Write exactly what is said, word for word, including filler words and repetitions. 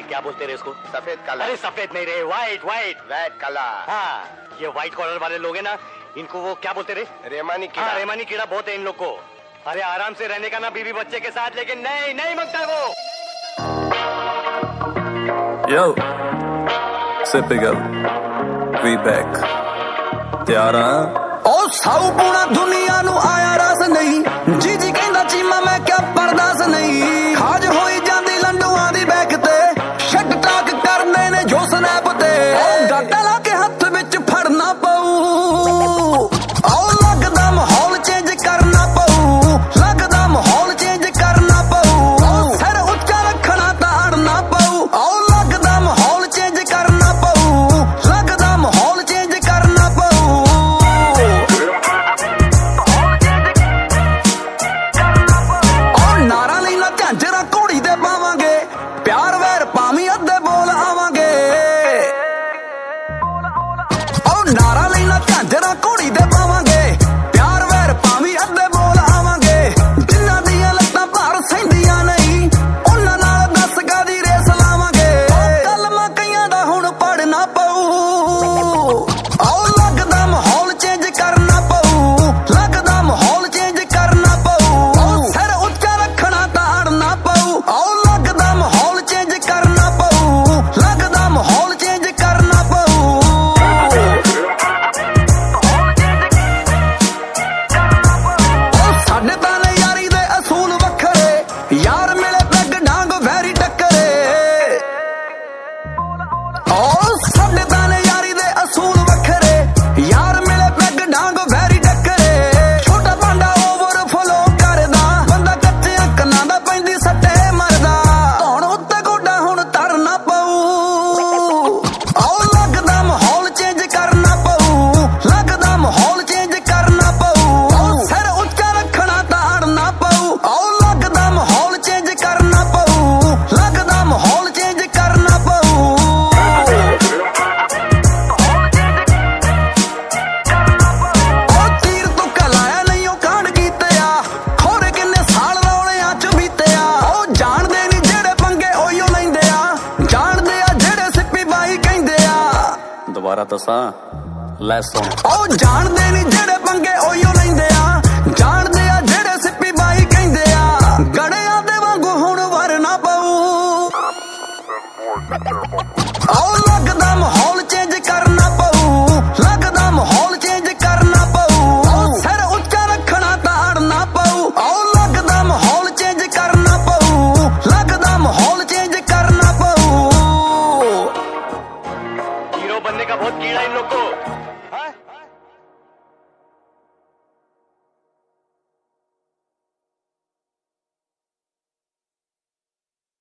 क्या बोलते रहे उसको? सफेद काला। अरे सफेद नहीं रहे, व्हाइट व्हाइट व्हाइट काला। हाँ, ये व्हाइट कॉलर वाले लोग हैं ना, इनको वो क्या बोलते रहे? रेमानी कीड़ा। हाँ, रेमानी कीड़ा बहुत है इन लोग को। अरे आराम से रहने का ना बीवी बच्चे के साथ, लेकिन नहीं नहीं मांगता है वो। Yo, Sippy Go, we back. ਤਿਆਰ ਆ ਉਹ ਸਾਊ ਪੂਣਾ ਦੁਨੀਆ ਨੂੰ ਆਇਆ ਰਸ ਨਹੀਂ, ਜੀ ਜੀ ਕਹਿੰਦਾ ਚੀਮਾ ਮੈਂ ਕਿਆ ਪਰਦਾਸ ਨਹੀਂ। ਖਾਜ ਹੋਈ ਜਾਂਦੀ ਲੰਡੂਆਂ ਦੀ ਬੈਕ ਤੇ, ਸ਼ਟ ਟਾਕ ਕਰਦੇ ਨੇ ਜੋ ਸਨੈਪ ਤੇ। ਉਹ ਗਾਟਾ ਲਾ ਕੇ ਹੱਥ ਵਿੱਚ ਫੜਨਾ ਪਊ, ਆਓ ਲੱਗਦਾ ਮਾਹੌਲ ਚੇਂਜ ਕਰਨਾ ਪਊ, ਲੱਗਦਾ ਮਾਹੌਲ ਚੇਂਜ ਕਰਨਾ ਪਊ। ਸਿਰ ਉੱਚਾ ਰੱਖਣਾ ਤਾਂ ਅੜਨਾ ਪਊ, ਆਓ ਲੱਗਦਾ ਮਾਹੌਲ ਚੇਂਜ ਕਰਨਾ ਪਊ, ਲੱਗਦਾ ਮਾਹੌਲ ਚੇਂਜ ਕਰਨਾ ਪਊ। ਨਾਰਾ ਲਈ ਨਾ ਝਾਂਜਰਾ ਘੋੜੀ ਦੇ ਪਾਵਾਂਗੇ, ਪਿਆਰ ਵੈਰ ਭਾਵੇਂ ਅੱਧੇ ਬੋਲ ਆਵਾਂਗੇ। ਉਹ ਨਾਰਾ ਲਈ ਨਾ ਝਾਂਜਰਾ ਘੋੜੀ ਦੇ ਪਾਵਾਂਗੇ, ਪਿਆਰ ਵੈਰ ਭਾਵੇਂ ਅੱਧੇ ਬੋਲ ਆਵਾਂਗੇ। ਜਿਨ੍ਹਾਂ ਦੀਆਂ ਲੱਤਾਂ ਭਾਰ ਸਹਿੰਦੀਆਂ ਨਹੀਂ, ਉਹਨਾਂ ਨਾਲ ਦਸ ਗਾਂ ਦੀ ਰੇਸ ਲਾਵਾਂਗੇ। ਕਲਮਾਂ ਕਈਆਂ ਦਾ ਹੁਣ ਪੜਨਾ ਪਊ, ਆਓ ਲੱਗਦਾ ਮਾਹੌਲ ਚੇਂਜ ਕਰਨਾ ਪਊ, ਲੱਗਦਾ ਮਾਹੌਲ ਚੇਂਜ ਕਰਨਾ ਪਊ। ਸਿਰ ਉੱਚਾ ਰੱਖਣਾ ਤਾਂ ਅੜਨਾ ਪਊ, ਆਓ ਲੱਗਦਾ ਮਾਹੌਲ ਚੇਂਜ ਕਰਨਾ ਪਊ, ਲੱਗਦਾ ਮਾਹੌਲ ਚੇਂਜ ਕਰਨਾ ਪਊ। ਉਹ ਸਾਡੇ ਤਾਂ ਨੇ ਯਾਰੀ ਦੇ ਅਸੂਲ ਵੱਖਰੇ, ਯਾਰ ਮਿਲੇ ਪੈਗ ਡਾਂਗ ਵੈਰੀ ਟੱਕਰੇ। ਉਹ ਸਾਡੇ ਤਾਂ ਨੇ ਯਾਰੀ ਦੇ ਅਸੂਲ ਵੱਖਰੇ, ਯਾਰ ਮਿਲੇ ਪੈਗ ਡਾਂਗ ਵੈਰੀ ਟੱਕਰੇ। ਛੋਟਾ ਭਾਂਡਾ ਓਵਰਫਲੋ ਕਰਦਾ, ਬੰਦਾ ਕੱਚਿਆਂ ਕੰਨਾਂ ਦਾ ਪੈਂਦੀ ਸੱਟੇ ਮਰਦਾ। ਧੌਣ ਉੱਤੇ ਗੋਡਾ ਹੁਣ ਧਰਨਾ ਪਊ, ਆਓ ਲੱਗਦਾ ਮਾਹੌਲ ਚੇਂਜ ਕਰਨਾ ਪਊ, ਲੱਗਦਾ ਮਾਹੌਲ ਚੇਂਜ ਕਰਨਾ ਪਊ। ਸਿਰ ਉੱਚਾ ਰੱਖਣਾ ਤਾਂ ਅੜਨਾ ਪਊ, ਆਓ ਲੱਗਦਾ ਮਾਹੌਲ ਚੇਂਜ ਕਰਨਾ ਪਊ, ਲੱਗਦਾ ਮਾਹੌਲ ਚੇਂਜ ਕਰਨਾ ਪਊ। ਉਹ ਤੀਰ ਤੁੱਕਾ ਲਾਇਆ ਨਹੀਂ ਉਹ ਕਾਂਡ ਕੀਤੇ ਆ, ਖੋਰੇ ਕਿੰਨੇ ਸਾਲ ਰੌਲਿਆਂ ਚ ਬੀਤੇ ਆ। ਉਹ ਜਾਣਦੇ ਨਹੀਂ ਜਿਹੜੇ ਪੰਗੇ ਉਹੀਓ ਲੈਂਦੇ ਆ, ਜਾਣਦੇ ਆ ਜਿਹੜੇ ਸਿੱਪੀ ਬਾਈ ਕਹਿੰਦੇ ਆ। ਦੁਬਾਰਾ ਦੱਸਾਂ ਲੈ ਸੁਣ। ਉਹ ਜਾਣਦੇ ਨਹੀਂ ਜਿਹੜੇ ਪੰਗੇ ਉਹੀਓ ਲੈਂਦੇ ਆ, ਜਾਣਦੇ ਆ ਜਿਹੜੇ ਸਿੱਪੀ ਬਾਈ ਕਹਿੰਦੇ ਆ। ਗੜਿਆਂ ਦੇ ਵਾਂਗੂ ਹੁਣ ਵਰਨਾ ਪਊ, ਆਓ ਲੱਗਦਾ ਮਾਹੌਲ ਚੇਂਜ ਕਰਨਾ ਪਊ, ਲੱਗਦਾ ਮਾਹੌਲ ਚੇਂਜ ਕਰਨਾ ਪਊ। ਸਿਰ ਉੱਚਾ ਰੱਖਣਾ ਤਾਂ ਅੜਨਾ ਪਊ, ਆਓ ਲੱਗਦਾ ਮਾਹੌਲ ਚੇਂਜ ਕਰਨਾ ਪਊ, ਲੱਗਦਾ ਮਾਹੌਲ ਚੇਂਜ करना पऊ। हीरो बनने का बहुत कीड़ा इन लोग को।